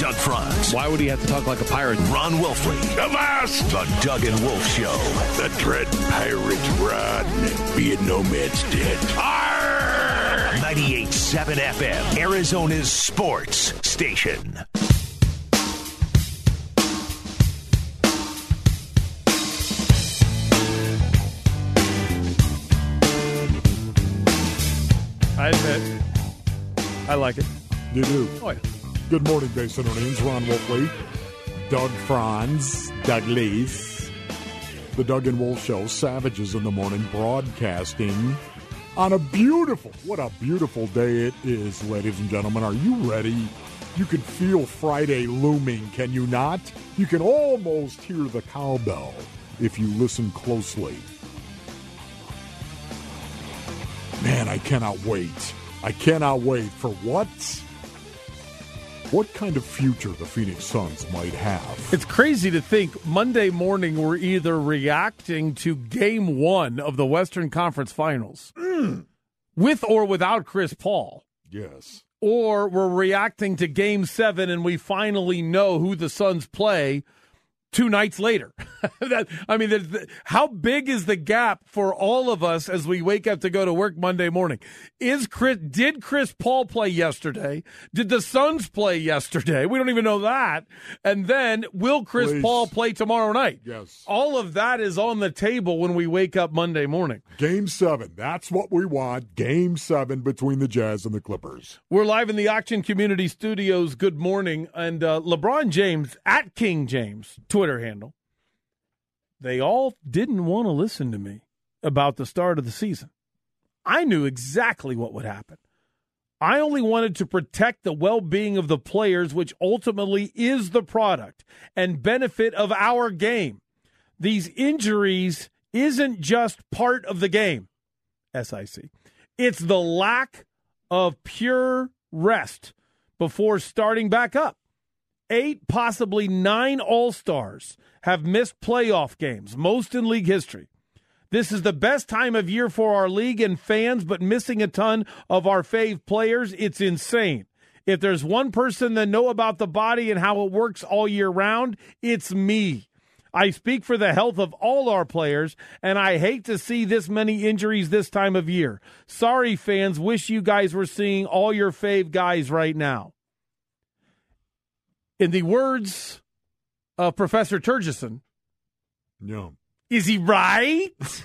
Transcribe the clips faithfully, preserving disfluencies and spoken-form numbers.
Doug Franz. Why would he have to talk like a pirate? Ron Wolfley. Avast! The Doug and Wolf Show. The dread pirates run, being no man's dead. Arr! ninety-eight point seven F M, Arizona's sports station. I admit, I like it. You do. Oh, yeah. Good morning, Basinonians. Ron Wolfley, Doug Franz, Doug Leaf, the Doug and Wolf Show, Savages in the Morning, broadcasting on a beautiful, what a beautiful day it is, ladies and gentlemen. Are you ready? You can feel Friday looming, can you not? You can almost hear the cowbell if you listen closely. Man, I cannot wait. I cannot wait for what? What kind of future the Phoenix Suns might have. It's crazy to think Monday morning we're either reacting to game one of the Western Conference Finals mm. with or without Chris Paul. Yes. Or we're reacting to game seven and we finally know who the Suns play two nights later. that, I mean, the, how big is the gap for all of us as we wake up to go to work Monday morning? Is Chris? Did Chris Paul play yesterday? Did the Suns play yesterday? We don't even know that. And then, will Chris Please. Paul play tomorrow night? Yes. All of that is on the table when we wake up Monday morning. Game seven. That's what we want. Game seven between the Jazz and the Clippers. We're live in the Auction Community Studios. Good morning. And uh, LeBron James, at King James, Twitter handle, they all didn't want to listen to me about the start of the season. I knew exactly what would happen. I only wanted to protect the well-being of the players, which ultimately is the product and benefit of our game. These injuries isn't just part of the game, S I C. It's the lack of pure rest before starting back up. Eight, possibly nine All-Stars have missed playoff games, most in league history. This is the best time of year for our league and fans, but missing a ton of our fave players, it's insane. If there's one person that know about the body and how it works all year round, it's me. I speak for the health of all our players, and I hate to see this many injuries this time of year. Sorry, fans. Wish you guys were seeing all your fave guys right now. In the words of Professor Turgeson, no. Is he right?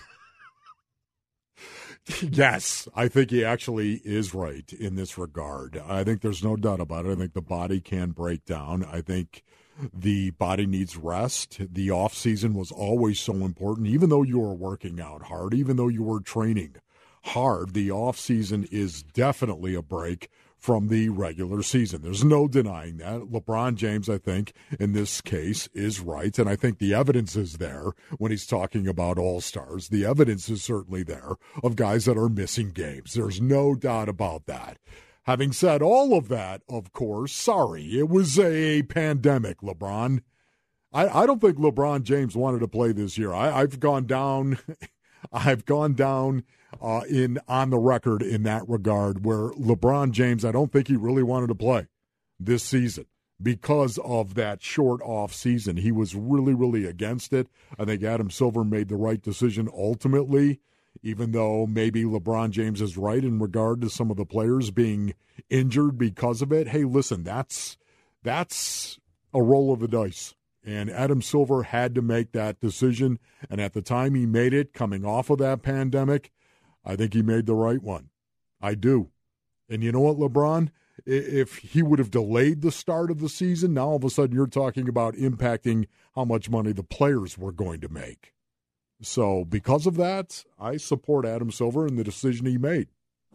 Yes, I think he actually is right in this regard. I think there's no doubt about it. I think the body can break down. I think the body needs rest. The off season was always so important. Even though you were working out hard, even though you were training hard, the off season is definitely a break from the regular season. There's no denying that. LeBron James, I think, in this case, is right, and I think the evidence is there when he's talking about all-stars. The evidence is certainly there of guys that are missing games. There's no doubt about that. Having said all of that, of course, sorry, it was a pandemic, LeBron. I, I don't think LeBron James wanted to play this year. I, I've gone down... I've gone down uh, in on the record in that regard where LeBron James, I don't think he really wanted to play this season because of that short off season. He was really, really against it. I think Adam Silver made the right decision ultimately, even though maybe LeBron James is right in regard to some of the players being injured because of it. Hey, listen, that's that's a roll of the dice. And Adam Silver had to make that decision. And at the time he made it, coming off of that pandemic, I think he made the right one. I do. And you know what, LeBron? If he would have delayed the start of the season, now all of a sudden you're talking about impacting how much money the players were going to make. So because of that, I support Adam Silver and the decision he made.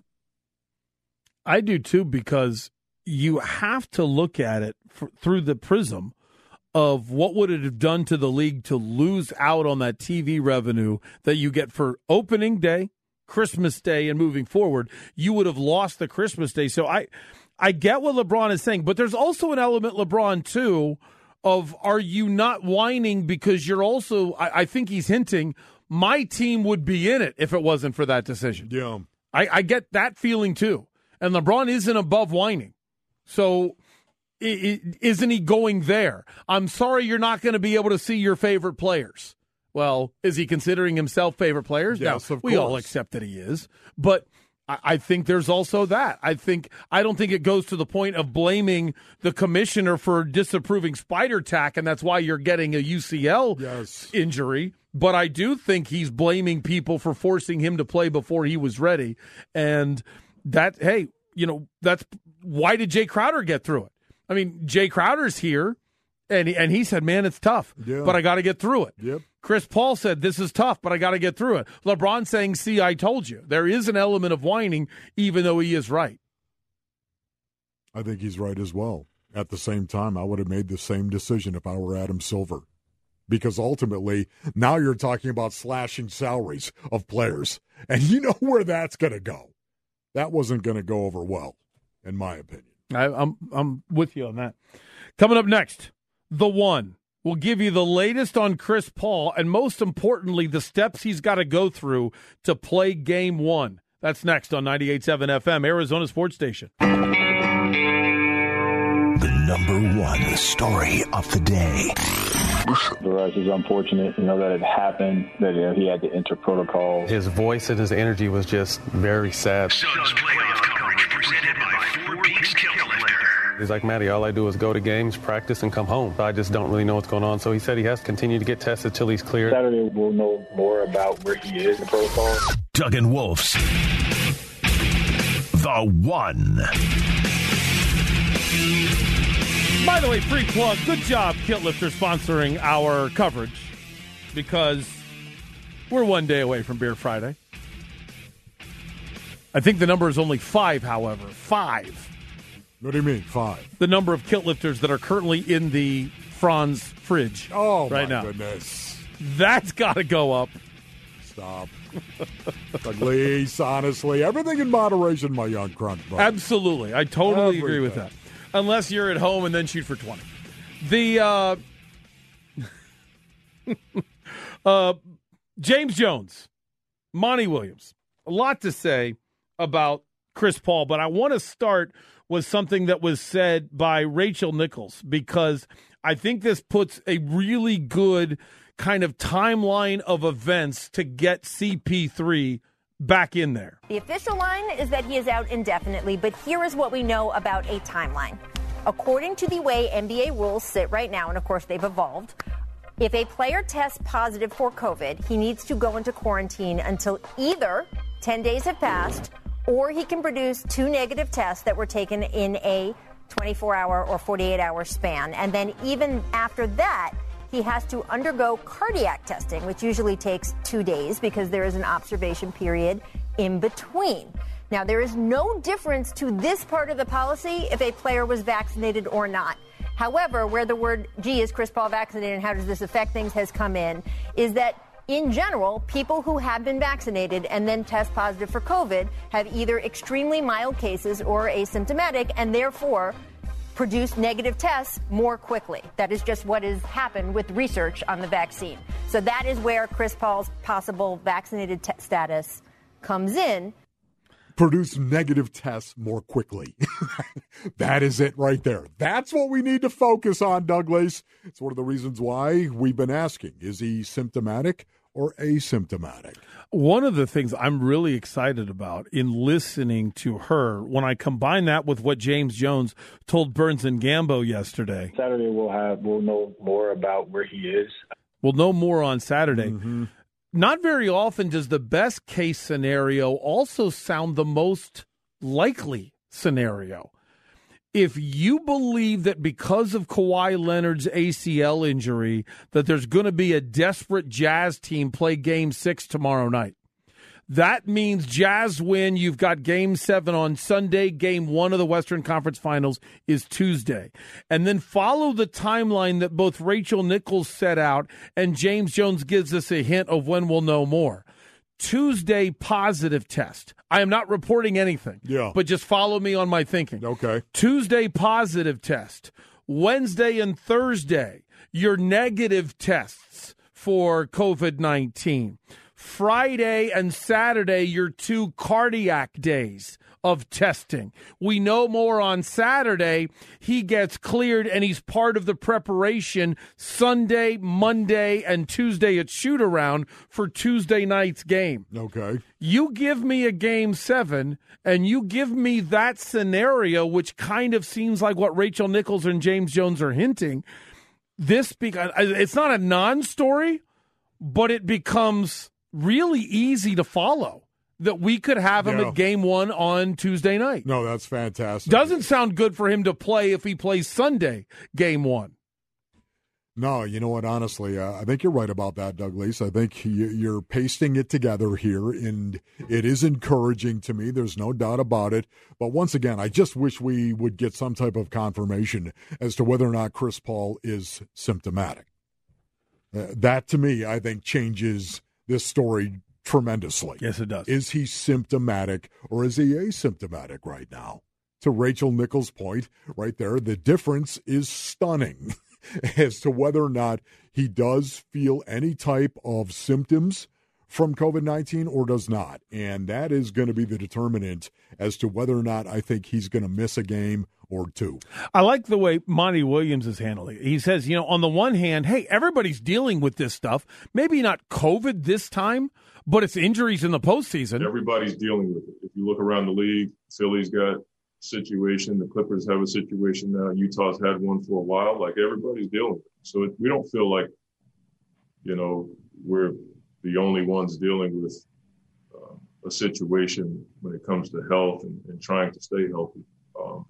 I do too, because you have to look at it for, through the prism of what would it have done to the league to lose out on that T V revenue that you get for opening day, Christmas Day, and moving forward. You would have lost the Christmas Day. So I, I get what LeBron is saying, but there's also an element, LeBron, too, of are you not whining because you're also, I, I think he's hinting, my team would be in it if it wasn't for that decision. Yeah. I, I get that feeling, too. And LeBron isn't above whining. So isn't he going there? I'm sorry you're not going to be able to see your favorite players. Well, is he considering himself favorite players? Yes, no, of we course. all accept that he is. But I, I think there's also that. I think I don't think it goes to the point of blaming the commissioner for disapproving Spider Tack, and that's why you're getting a U C L yes. injury. But I do think he's blaming people for forcing him to play before he was ready. And that, hey, you know, that's why did Jay Crowder get through it? I mean, Jay Crowder's here, and he, and he said, man, it's tough, yeah. but I got to get through it. Yep. Chris Paul said, this is tough, but I got to get through it. LeBron saying, see, I told you. There is an element of whining, even though he is right. I think he's right as well. At the same time, I would have made the same decision if I were Adam Silver. Because ultimately, now you're talking about slashing salaries of players. And you know where that's going to go. That wasn't going to go over well, in my opinion. I, I'm I'm with you on that. Coming up next, The One. We'll give you the latest on Chris Paul and, most importantly, the steps he's got to go through to play Game One. That's next on ninety-eight point seven F M, Arizona Sports Station. The number one story of the day. For us, it's unfortunate, you know, that it happened, that you know, he had to enter protocol. His voice and his energy was just very sad. Suns playoff coverage presented by Four Peaks Kilt Lifter. He's like, Matty, all I do is go to games, practice, and come home. I just don't really know what's going on. So he said he has to continue to get tested till he's cleared. Saturday, we'll know more about where he is in protocol. Doug and Wolf's The One. By the way, free plug. Good job, Kilt Lifter, sponsoring our coverage, because we're one day away from Beer Friday. I think the number is only five, however. Five. What do you mean, five? The number of Kilt Lifters that are currently in the Franz fridge Oh, right my now. goodness. That's got to go up. Stop. Please, honestly. Everything in moderation, my young crunch buddy. Absolutely. I totally Everything. agree with that. Unless you're at home and then shoot for twenty. The uh, uh, James Jones, Monty Williams, a lot to say about Chris Paul, but I want to start with something that was said by Rachel Nichols, because I think this puts a really good kind of timeline of events to get C P three back in there. The official line is that he is out indefinitely, but here is what we know about a timeline. According to the way N B A rules sit right now, and of course they've evolved, if a player tests positive for COVID, he needs to go into quarantine until either ten days have passed or he can produce two negative tests that were taken in a twenty-four hour or forty-eight hour span. And then even after that, he has to undergo cardiac testing, which usually takes two days because there is an observation period in between. Now, there is no difference to this part of the policy if a player was vaccinated or not. However, where the word, gee, is Chris Paul vaccinated and how does this affect things has come in, is that in general, people who have been vaccinated and then test positive for COVID have either extremely mild cases or asymptomatic and therefore produce negative tests more quickly. That is just what has happened with research on the vaccine. So that is where Chris Paul's possible vaccinated t- status comes in. Produce negative tests more quickly. That is it right there. That's what we need to focus on, Douglas. It's one of the reasons why we've been asking, is he symptomatic or asymptomatic? One of the things I'm really excited about in listening to her, when I combine that with what James Jones told Burns and Gambo yesterday. Saturday, we'll have we'll know more about where he is. We'll know more on Saturday. Mm-hmm. Not very often does the best case scenario also sound the most likely scenario. If you believe that because of Kawhi Leonard's A C L injury that there's going to be a desperate Jazz team play Game six tomorrow night, that means Jazz win. You've got Game seven on Sunday. Game one of the Western Conference Finals is Tuesday. And then follow the timeline that both Rachel Nichols set out and James Jones gives us a hint of when we'll know more. Tuesday positive test. I am not reporting anything, yeah. but just follow me on my thinking. Okay. Tuesday positive test. Wednesday and Thursday, your negative tests for COVID nineteen. Friday and Saturday, your two cardiac days of testing. We know more on Saturday. He gets cleared, and he's part of the preparation Sunday, Monday, and Tuesday at shoot-around for Tuesday night's game. Okay. You give me a game seven, and you give me that scenario, which kind of seems like what Rachel Nichols and James Jones are hinting. This beca- it's not a non-story, but it becomes really easy to follow that we could have him yeah. at game one on Tuesday night. No, that's fantastic. Doesn't sound good for him to play if he plays Sunday, game one. No, you know what? Honestly, uh, I think you're right about that, Doug Leese. I think you, you're pasting it together here, and it is encouraging to me. There's no doubt about it. But once again, I just wish we would get some type of confirmation as to whether or not Chris Paul is symptomatic. Uh, that, to me, I think changes this story tremendously. Yes, it does. Is he symptomatic or is he asymptomatic right now? To Rachel Nichols' point right there, the difference is stunning as to whether or not he does feel any type of symptoms from covid nineteen or does not. And that is going to be the determinant as to whether or not I think he's going to miss a game or two. I like the way Monty Williams is handling it. He says, you know, on the one hand, hey, everybody's dealing with this stuff. Maybe not COVID this time, but it's injuries in the postseason. Everybody's dealing with it. If you look around the league, Philly's got situation, the Clippers have a situation now, Utah's had one for a while. Like, everybody's dealing with it. So it, we don't feel like, you know, we're the only ones dealing with uh, a situation when it comes to health and, and trying to stay healthy. Um,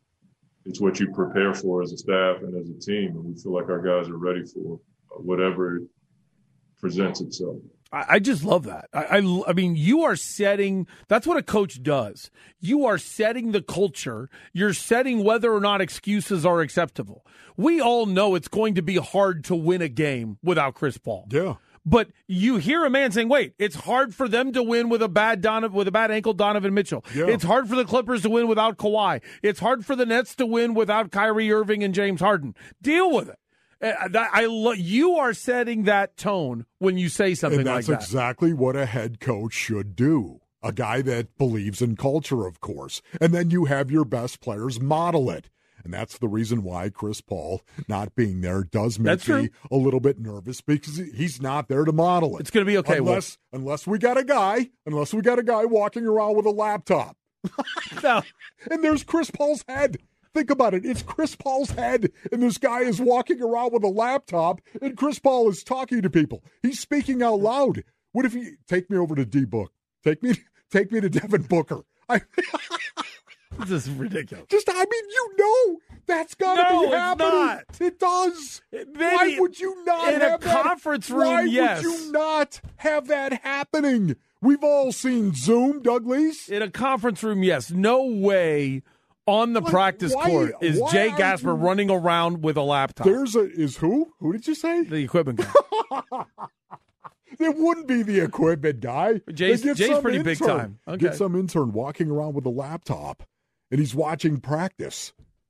it's what you prepare for as a staff and as a team, and we feel like our guys are ready for uh, whatever presents itself. I just love that. I, I, I mean, you are setting, that's what a coach does. You are setting the culture. You're setting whether or not excuses are acceptable. We all know it's going to be hard to win a game without Chris Paul. Yeah. But you hear a man saying, wait, it's hard for them to win with a bad Donovan, with a bad ankle Donovan Mitchell. Yeah. It's hard for the Clippers to win without Kawhi. It's hard for the Nets to win without Kyrie Irving and James Harden. Deal with it. I, I lo- you are setting that tone when you say something and like that. That's exactly what a head coach should do. A guy that believes in culture, of course. And then you have your best players model it. And that's the reason why Chris Paul not being there does make that's me true. a little bit nervous because he's not there to model it. It's going to be okay. Unless, well, unless we got a guy, unless we got a guy walking around with a laptop. No. And there's Chris Paul's head. Think about it. It's Chris Paul's head, and this guy is walking around with a laptop, and Chris Paul is talking to people. He's speaking out loud. What if he take me over to D-Book? Take me, take me to Devin Booker. I, this is ridiculous. Just, I mean, you know, that's got to no, be happening. Not. It does. Maybe why would you not in have a conference that? room? Why yes. would you not have that happening? We've all seen Zoom, Doug Leese. In a conference room, yes. No way. On the like, practice why, court is Jay Gasper you... running around with a laptop. There's a is who? Who did you say? The equipment guy. It wouldn't be the equipment guy. Jay's, Jay's pretty intern, big time. Okay. Get some intern walking around with a laptop, and he's watching practice.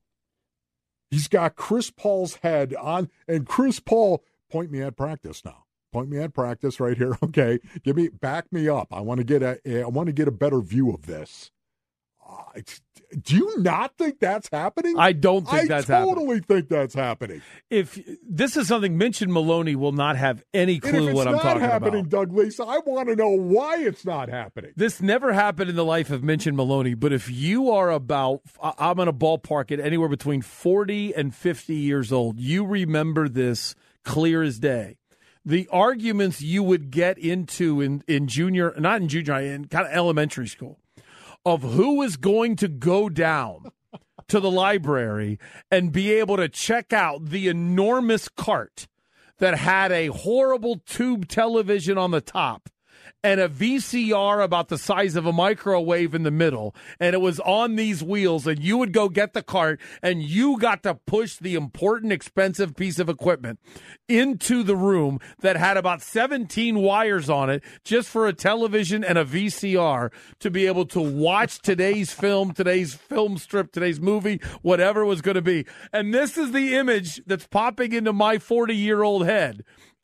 He's got Chris Paul's head on, and Chris Paul, point me at practice now. Point me at practice right here. Okay, give me back me up. I want to get a I want to get a better view of this. Uh, do you not think that's happening? I don't think I that's totally happening. I totally think that's happening. If this is something Minchin Maloney will not have any clue what I'm talking about. It's not happening, Doug Leese. I want to know why it's not happening. This never happened in the life of Minchin Maloney, but if you are about, I'm going to ballpark it anywhere between forty and fifty years old, you remember this clear as day. The arguments you would get into in, in junior, not in junior, in kind of elementary school, of who is going to go down to the library and be able to check out the enormous cart that had a horrible tube television on the top and a V C R about the size of a microwave in the middle, and it was on these wheels, and you would go get the cart, and you got to push the important, expensive piece of equipment into the room that had about seventeen wires on it just for a television and a V C R to be able to watch today's film, today's film strip, today's movie, whatever it was going to be. And this is the image that's popping into my forty-year-old head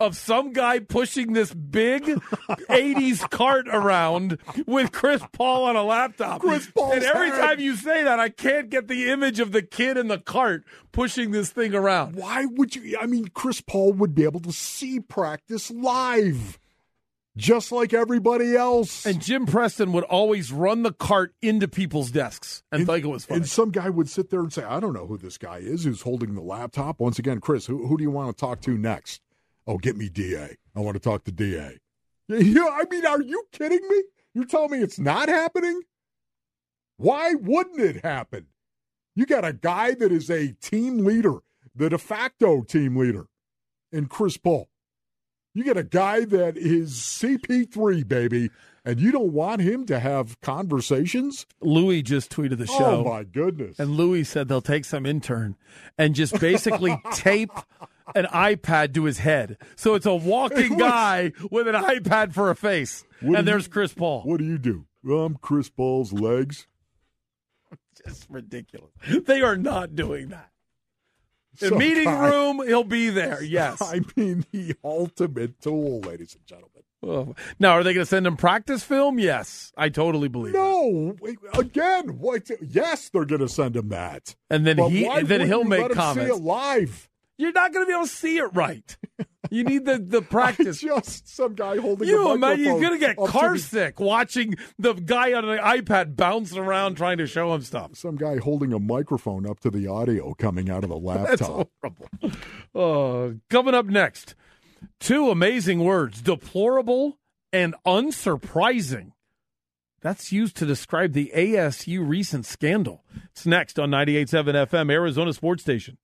of some guy pushing this big eighties cart around with Chris Paul on a laptop. Chris Paul's and every head. time you say that, I can't get the image of the kid in the cart pushing this thing around. Why would you? I mean, Chris Paul would be able to see practice live, just like everybody else. And Jim Preston would always run the cart into people's desks and, and think it was funny. And some guy would sit there and say, I don't know who this guy is who's holding the laptop. Once again, Chris, who, who do you want to talk to next? Oh, get me D A. I want to talk to D A. Yeah, I mean, are you kidding me? You're telling me it's not happening? Why wouldn't it happen? You got a guy that is a team leader, the de facto team leader, in Chris Paul. You get a guy that is C P three, baby, and you don't want him to have conversations? Louis just tweeted the show. Oh, my goodness. And Louis said they'll take some intern and just basically tape an iPad to his head. So it's a walking guy with an iPad for a face. What And do there's you- Chris Paul. What do you do? Well, I'm Chris Paul's legs. Just ridiculous. They are not doing that. The Some meeting guy- room, he'll be there, yes. I mean, the ultimate tool, ladies and gentlemen. Oh. Now, are they going to send him practice film? Yes. I totally believe it. No, wait, again, what? Yes, they're going to send him that. And then But he why and then wouldn't he'll you make let him comments. See it live. You're not going to be able to see it right. You need the, the It's practice. just some guy holding You a imagine microphone. he's going to get up to car the- sick watching the guy on an iPad bouncing around trying to show him stuff. Some guy holding a microphone up to the audio coming out of the That's laptop. horrible. Uh, coming up next, two amazing words, deplorable and unsurprising. That's used to describe the A S U recent scandal. It's next on ninety-eight point seven F M, Arizona Sports Station.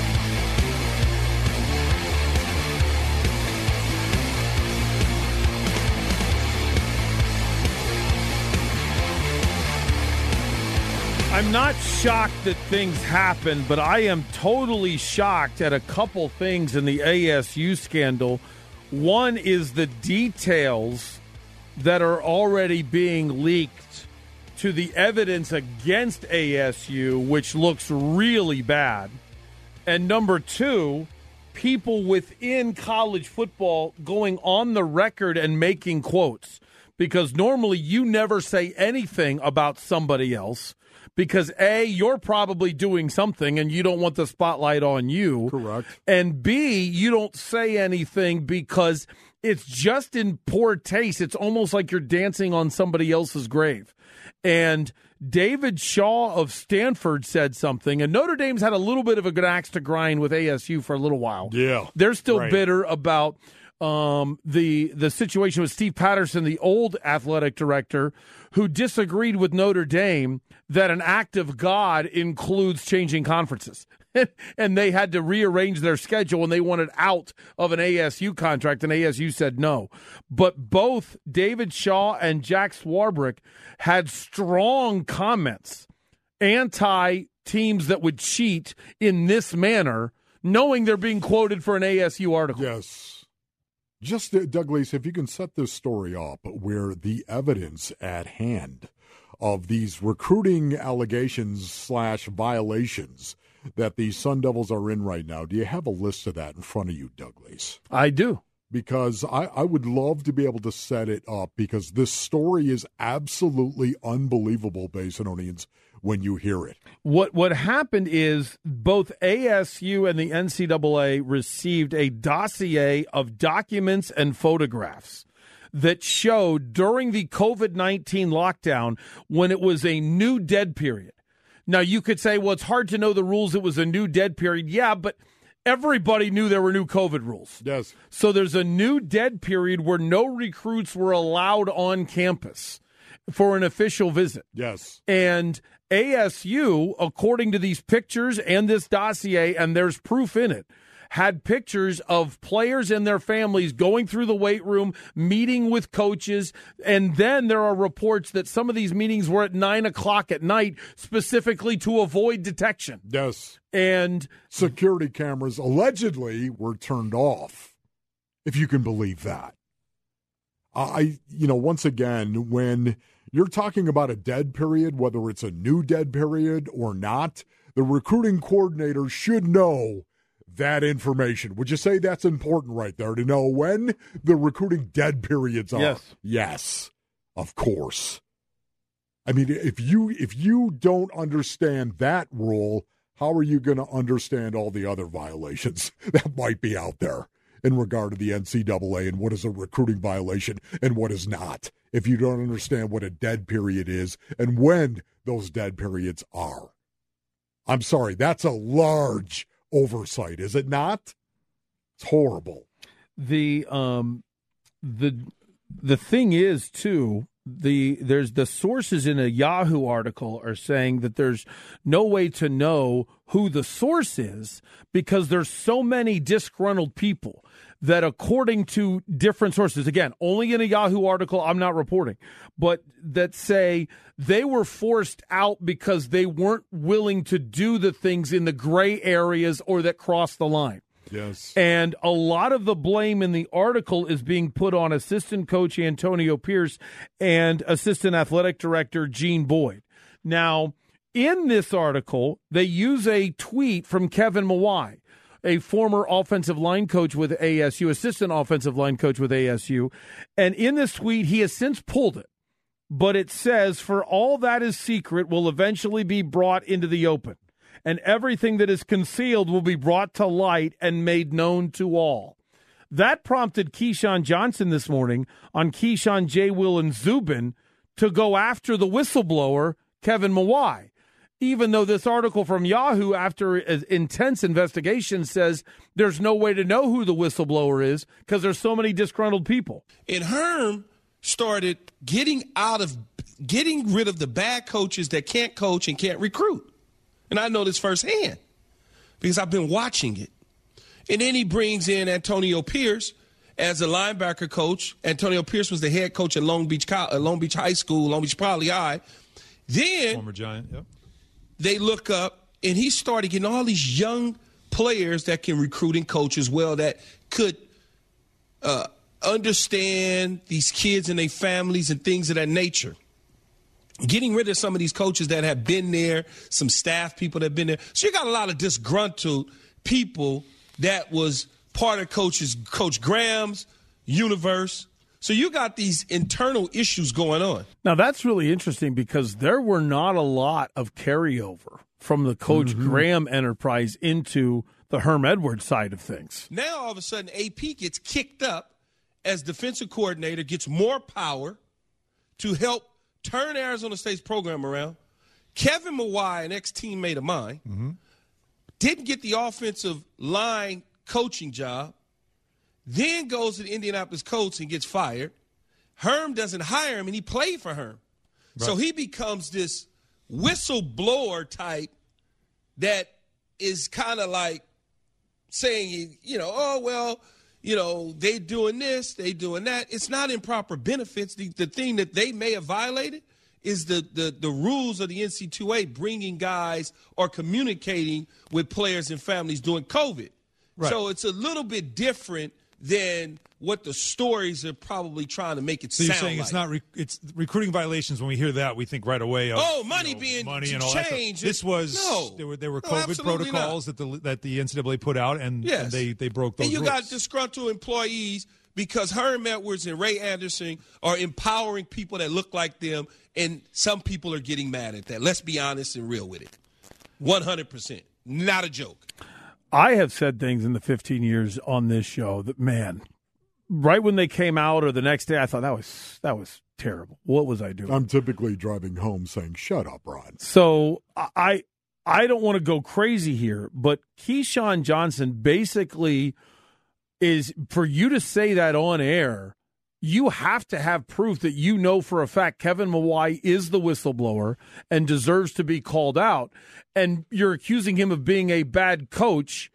I'm not shocked that things happen, but I am totally shocked at a couple things in the A S U scandal. One is the details that are already being leaked to the evidence against A S U, which looks really bad. And number two, people within college football going on the record and making quotes. Because normally you never say anything about somebody else. Because A, you're probably doing something and you don't want the spotlight on you. Correct. And B, you don't say anything because it's just in poor taste. It's almost like you're dancing on somebody else's grave. And David Shaw of Stanford said something, and Notre Dame's had a little bit of a good axe to grind with A S U for a little while. Yeah. They're still right. bitter about um, the the situation with Steve Patterson, the old athletic director, who disagreed with Notre Dame that an act of God includes changing conferences. And they had to rearrange their schedule, and they wanted out of an A S U contract, and A S U said no. But both David Shaw and Jack Swarbrick had strong comments anti-teams that would cheat in this manner, knowing they're being quoted for an A S U article. Yes. Just, uh, Douglas, if you can set this story up where the evidence at hand of these recruiting allegations slash violations that the Sun Devils are in right now, do you have a list of that in front of you, Douglas? I do. Because I, I would love to be able to set it up, because this story is absolutely unbelievable, Basinonians, when you hear it. What what happened is both A S U and the N C double A received a dossier of documents and photographs that showed during the COVID nineteen lockdown when it was a new dead period. Now, you could say, well, it's hard to know the rules. It was a new dead period. Yeah, but everybody knew there were new COVID rules. Yes. So there's a new dead period where no recruits were allowed on campus for an official visit. Yes. And A S U, according to these pictures and this dossier, and there's proof in it, had pictures of players and their families going through the weight room, meeting with coaches, and then there are reports that some of these meetings were at nine o'clock at night, specifically to avoid detection. Yes. And security cameras allegedly were turned off, if you can believe that. I, you know, once again, when you're talking about a dead period, whether it's a new dead period or not, the recruiting coordinator should know that information. Would you say that's important right there to know when the recruiting dead periods are? Yes. Yes, of course. I mean, if you if you don't understand that rule, how are you going to understand all the other violations that might be out there in regard to the N C double A and what is a recruiting violation and what is not, if you don't understand what a dead period is and when those dead periods are? I'm sorry, that's a large oversight, is it not? It's horrible. The um the the thing is too, the there's the sources in a Yahoo article are saying that there's no way to know who the source is because there's so many disgruntled people that, according to different sources, again, only in a Yahoo article, I'm not reporting, but that say they were forced out because they weren't willing to do the things in the gray areas or that crossed the line. Yes. And a lot of the blame in the article is being put on assistant coach Antonio Pierce and assistant athletic director Gene Boyd. Now, in this article, they use a tweet from Kevin Mawai, a former offensive line coach with A S U, assistant offensive line coach with A S U. And in this tweet, he has since pulled it. But it says, "For all that is secret will eventually be brought into the open, and everything that is concealed will be brought to light and made known to all." That prompted Keyshawn Johnson this morning on Keyshawn, J. Will, and Zubin to go after the whistleblower, Kevin Mawai, even though this article from Yahoo, after an intense investigation, says there's no way to know who the whistleblower is because there's so many disgruntled people. And Herm started getting out of, getting rid of the bad coaches that can't coach and can't recruit. And I know this firsthand because I've been watching it. And then he brings in Antonio Pierce as a linebacker coach. Antonio Pierce was the head coach at Long Beach, Long Beach High School, Long Beach Poly High. Then former Giant, yep. They look up, and he started getting all these young players that can recruit and coach as well, that could uh, understand these kids and their families and things of that nature. Getting rid of some of these coaches that have been there, some staff people that have been there. So you got a lot of disgruntled people that was part of coaches, Coach Graham's universe. So you got these internal issues going on. Now, that's really interesting because there were not a lot of carryover from the Coach mm-hmm. Graham enterprise into the Herm Edwards side of things. Now, all of a sudden, A P gets kicked up as defensive coordinator, gets more power to help turn Arizona State's program around. Kevin Mawai, an ex-teammate of mine, mm-hmm. didn't get the offensive line coaching job. Then goes to the Indianapolis Colts and gets fired. Herm doesn't hire him, and he played for Herm. Right. So he becomes this whistleblower type that is kind of like saying, you know, oh, well, you know, they doing this, they doing that. It's not improper benefits. The, the thing that they may have violated is the, the, the rules of the N C double A bringing guys or communicating with players and families during COVID. Right. So it's a little bit different than what the stories are probably trying to make it so sound like. So you're saying like. it's not re- it's recruiting violations. When we hear that, we think right away of oh, money you know, being money and all changed. that. This was no. there were there were no, COVID protocols not. that the that the N C double A put out, and, yes. and they they broke those. And you rules. got disgruntled employees because Herm Edwards and Ray Anderson are empowering people that look like them, and some people are getting mad at that. Let's be honest and real with it. one hundred percent. Not a joke. I have said things in the fifteen years on this show that, man, right when they came out or the next day, I thought that was that was terrible. What was I doing? I'm typically driving home saying, shut up, Ron. So I I don't want to go crazy here, but Keyshawn Johnson basically is, for you to say that on air, you have to have proof that you know for a fact Kevin Mawai is the whistleblower and deserves to be called out. And you're accusing him of being a bad coach,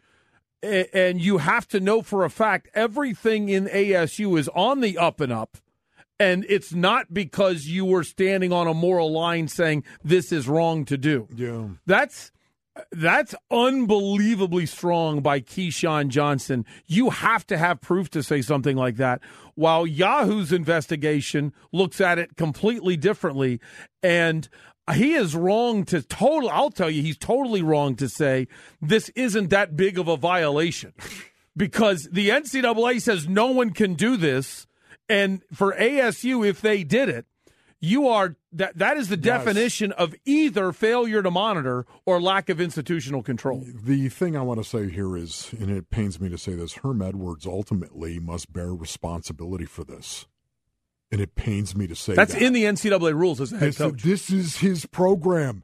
and you have to know for a fact everything in A S U is on the up and up, and it's not because you were standing on a moral line saying this is wrong to do. Yeah. That's That's unbelievably strong by Keyshawn Johnson. You have to have proof to say something like that. While Yahoo's investigation looks at it completely differently, and he is wrong to total. I'll tell you, he's totally wrong to say this isn't that big of a violation, because the N C double A says no one can do this, and for A S U, if they did it, you are that that is the yes. definition of either failure to monitor or lack of institutional control. The thing I want to say here is, and it pains me to say this, Herm Edwards ultimately must bear responsibility for this. And it pains me to say That's that. in the N C double A rules as a head this, coach. This is his program.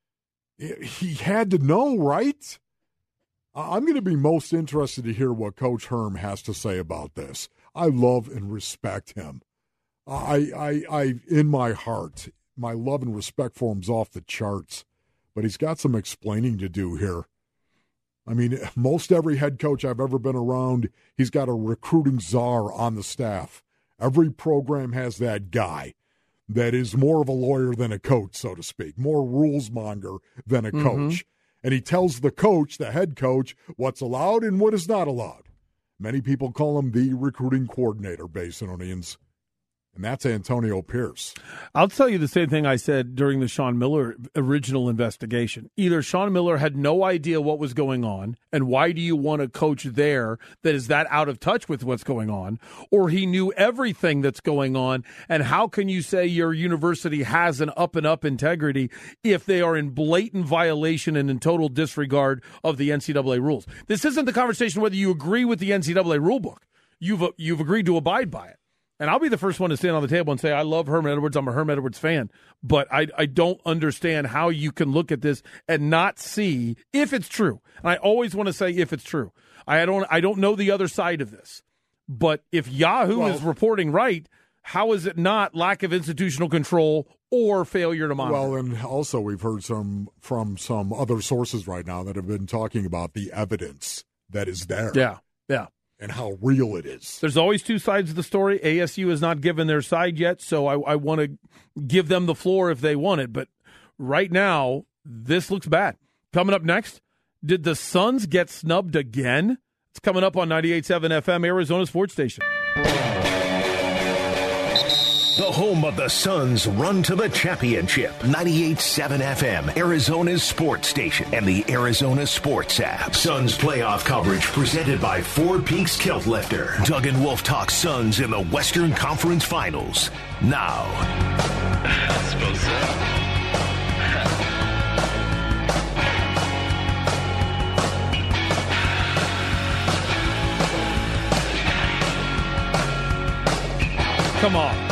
He had to know, right? I'm going to be most interested to hear what Coach Herm has to say about this. I love and respect him. I, I, I, in my heart, my love and respect for him's off the charts, but he's got some explaining to do here. I mean, most every head coach I've ever been around, he's got a recruiting czar on the staff. Every program has that guy that is more of a lawyer than a coach, so to speak, more rules monger than a coach. Mm-hmm. And he tells the coach, the head coach, what's allowed and what is not allowed. Many people call him the recruiting coordinator, Basinonians. And that's Antonio Pierce. I'll tell you the same thing I said during the Sean Miller original investigation. Either Sean Miller had no idea what was going on, and why do you want a coach there that is that out of touch with what's going on, or he knew everything that's going on, and how can you say your university has an up-and-up integrity if they are in blatant violation and in total disregard of the N C double A rules? This isn't the conversation whether you agree with the N C double A rulebook. You've, you've agreed to abide by it. And I'll be the first one to stand on the table and say, I love Herm Edwards. I'm a Herm Edwards fan. But I, I don't understand how you can look at this and not see if it's true. And I always want to say if it's true. I don't I don't know the other side of this. But if Yahoo well, is reporting right, how is it not lack of institutional control or failure to monitor? Well, and also we've heard some from some other sources right now that have been talking about the evidence that is there. Yeah, yeah. And how real it is. There's always two sides of the story. A S U has not given their side yet, so I, I want to give them the floor if they want it. But right now, this looks bad. Coming up next, did the Suns get snubbed again? It's coming up on ninety-eight point seven F M, Arizona Sports Station. The home of the Suns' run to the championship. ninety-eight point seven F M, Arizona's sports station, and the Arizona Sports app. Suns playoff coverage presented by Four Peaks Kilt Lifter. Doug and Wolf talk Suns in the Western Conference Finals. Now. I suppose so. Come on.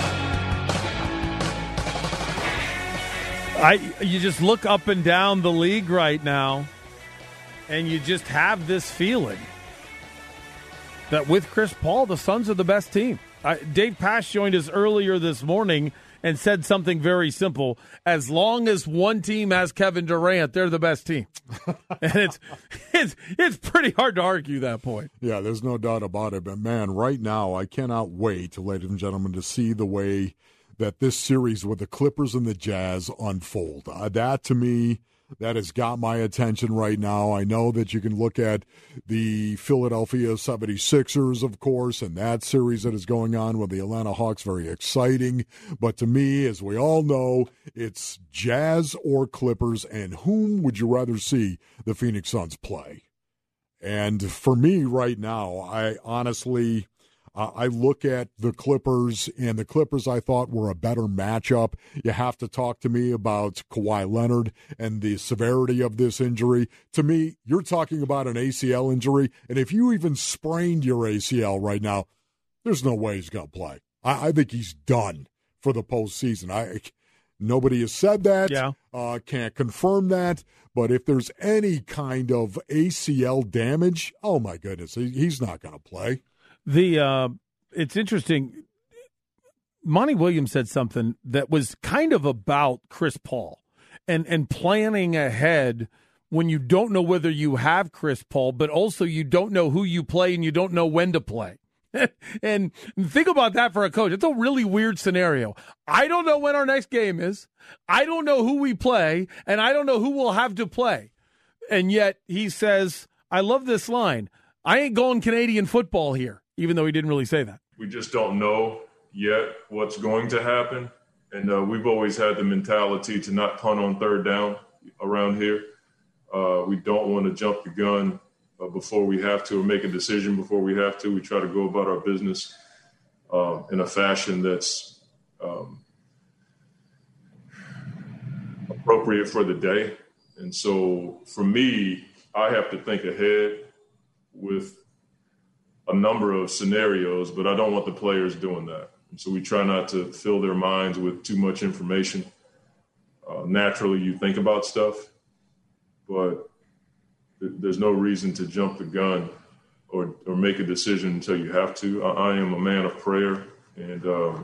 I you just look up and down the league right now, and you just have this feeling that with Chris Paul, the Suns are the best team. I, Dave Pasch joined us earlier this morning and said something very simple. As long as one team has Kevin Durant, they're the best team. And it's, it's, it's pretty hard to argue that point. Yeah, there's no doubt about it. But, man, right now I cannot wait, ladies and gentlemen, to see the way that this series with the Clippers and the Jazz unfold. Uh, that, to me, that has got my attention right now. I know that you can look at the Philadelphia seventy-sixers, of course, and that series that is going on with the Atlanta Hawks, very exciting. But to me, as we all know, it's Jazz or Clippers, and whom would you rather see the Phoenix Suns play? And for me right now, I honestly... Uh, I look at the Clippers, and the Clippers I thought were a better matchup. You have to talk to me about Kawhi Leonard and the severity of this injury. To me, you're talking about an A C L injury, and if you even sprained your A C L right now, there's no way he's going to play. I, I think he's done for the postseason. I, nobody has said that. Yeah. Uh, can't confirm that. But if there's any kind of A C L damage, oh, my goodness, he, he's not going to play. The uh, it's interesting. Monty Williams said something that was kind of about Chris Paul and, and planning ahead when you don't know whether you have Chris Paul, but also you don't know who you play and you don't know when to play. And think about that for a coach. It's a really weird scenario. I don't know when our next game is. I don't know who we play, and I don't know who we'll have to play. and yet he says, I love this line, I ain't going Canadian football here, even though he didn't really say that. We just don't know yet what's going to happen. And uh, we've always had the mentality to not punt on third down around here. Uh, we don't want to jump the gun uh, before we have to or make a decision before we have to. We try to go about our business uh, in a fashion that's um, appropriate for the day. And so for me, I have to think ahead with a number of scenarios, but I don't want the players doing that. And so we try not to fill their minds with too much information. Uh, naturally, you think about stuff, but th- there's no reason to jump the gun or, or make a decision until you have to. I, I am a man of prayer, and um,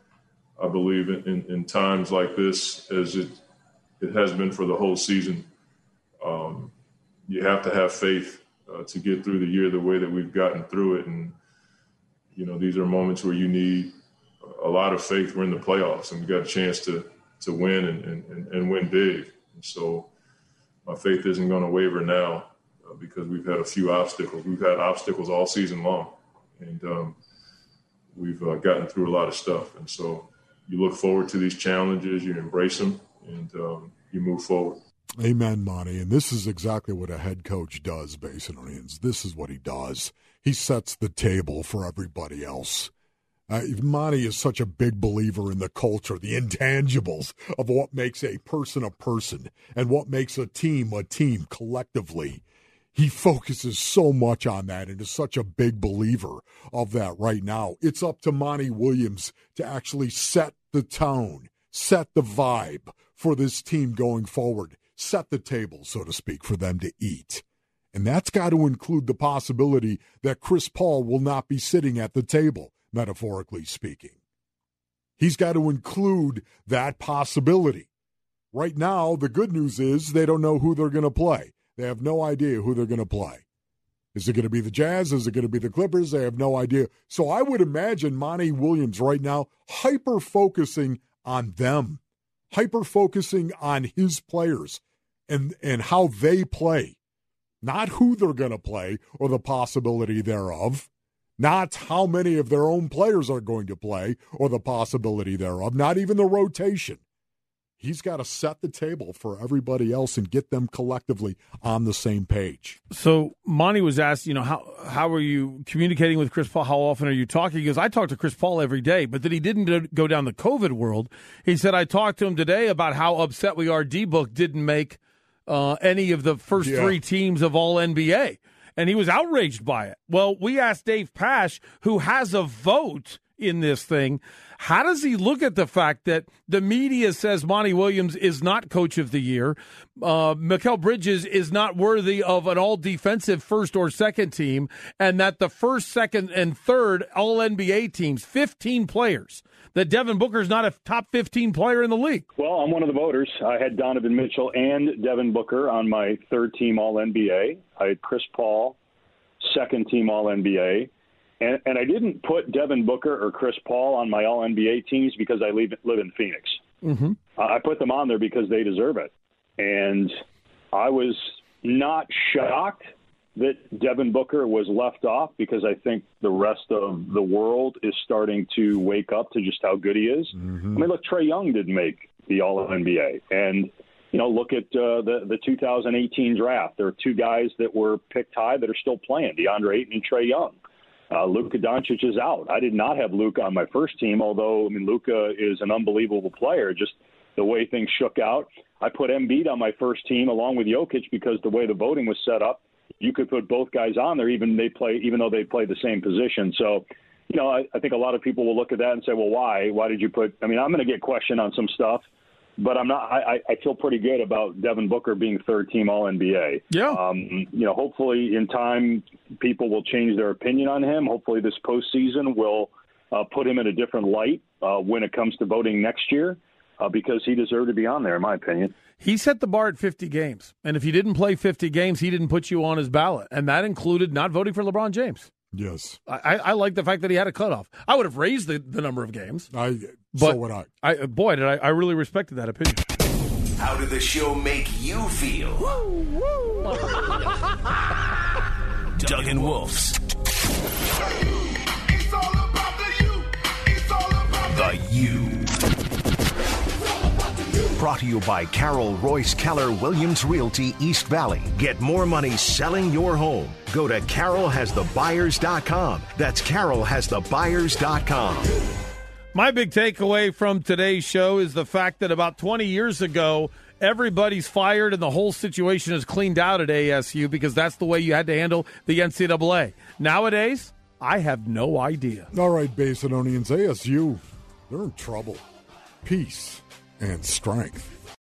I believe in, in, in times like this, as it, it has been for the whole season, um, you have to have faith uh, to get through the year the way that we've gotten through it. And, you know, these are moments where you need a lot of faith. We're in the playoffs, and we got a chance to to win and, and, and win big. And so my faith isn't going to waver now uh, because we've had a few obstacles. We've had obstacles all season long, and um, we've uh, gotten through a lot of stuff. And so you look forward to these challenges, you embrace them, and um, you move forward. Amen, Monty. And this is exactly what a head coach does, Basinonians. This is what he does. He sets the table for everybody else. Uh, Monty is such a big believer in the culture, the intangibles of what makes a person a person and what makes a team a team collectively. He focuses so much on that and is such a big believer of that right now. It's up to Monty Williams to actually set the tone, set the vibe for this team going forward, set the table, so to speak, for them to eat. And that's got to include the possibility that Chris Paul will not be sitting at the table, metaphorically speaking. He's got to include that possibility. Right now, the good news is they don't know who they're going to play. They have no idea who they're going to play. Is it going to be the Jazz? Is it going to be the Clippers? They have no idea. So I would imagine Monty Williams right now hyper-focusing on them, hyper-focusing on his players and, and how they play, not who they're going to play or the possibility thereof. Not how many of their own players are going to play or the possibility thereof, not even the rotation. He's got to set the table for everybody else and get them collectively on the same page. So Monty was asked, you know, how how are you communicating with Chris Paul? How often are you talking? He goes, I talk to Chris Paul every day, but then he didn't go down the COVID world. He said, I talked to him today about how upset we are D-Book didn't make uh, any of the first yeah. three teams of all N B A. And he was outraged by it. Well, we asked Dave Pasch, who has a vote in this thing, how does he look at the fact that the media says Monty Williams is not coach of the year, uh, Mikal Bridges is not worthy of an all-defensive first or second team, and that the first, second, and third all-N B A teams, fifteen players, that Devin Booker's not a top fifteen player in the league? Well, I'm one of the voters. I had Donovan Mitchell and Devin Booker on my third-team all-N B A. I had Chris Paul, second-team all-N B A. And, and I didn't put Devin Booker or Chris Paul on my all-N B A teams because I live, live in Phoenix. Mm-hmm. Uh, I put them on there because they deserve it. And I was not shocked that Devin Booker was left off because I think the rest of the world is starting to wake up to just how good he is. Mm-hmm. I mean, look, Trae Young didn't make the all-N B A. And, you know, look at uh, the, the two thousand eighteen draft. There are two guys that were picked high that are still playing, DeAndre Ayton and Trae Young. Uh, Luka Doncic is out. I did not have Luka on my first team, although, I mean, Luka is an unbelievable player, just the way things shook out. I put Embiid on my first team along with Jokic because the way the voting was set up, you could put both guys on there even they play, even though they play the same position. So, you know, I, I think a lot of people will look at that and say, well, why? Why did you put – I mean, I'm going to get questioned on some stuff. But I'm not. I, I feel pretty good about Devin Booker being third team all N B A. Yeah. Um, you know, hopefully in time people will change their opinion on him. Hopefully this postseason will uh, put him in a different light uh, when it comes to voting next year uh, because he deserved to be on there, in my opinion. He set the bar at fifty games, and if he didn't play fifty games, he didn't put you on his ballot, and that included not voting for LeBron James. Yes. I, I like the fact that he had a cutoff. I would have raised the, the number of games. I but so would I. I. Boy, did I, I really respected that opinion. How did the show make you feel? Woo, woo. Doug and Wolf's It's all about the you. It's all about The U. Brought to you by Carol Royce Keller Williams Realty East Valley. Get more money selling your home. Go to carol has the buyers dot com. That's carol has the buyers dot com. My big takeaway from today's show is the fact that about twenty years ago, everybody's fired and the whole situation is cleaned out at A S U because that's the way you had to handle the N C double A. Nowadays, I have no idea. All right, Basinonians, A S U, they're in trouble. Peace and strength.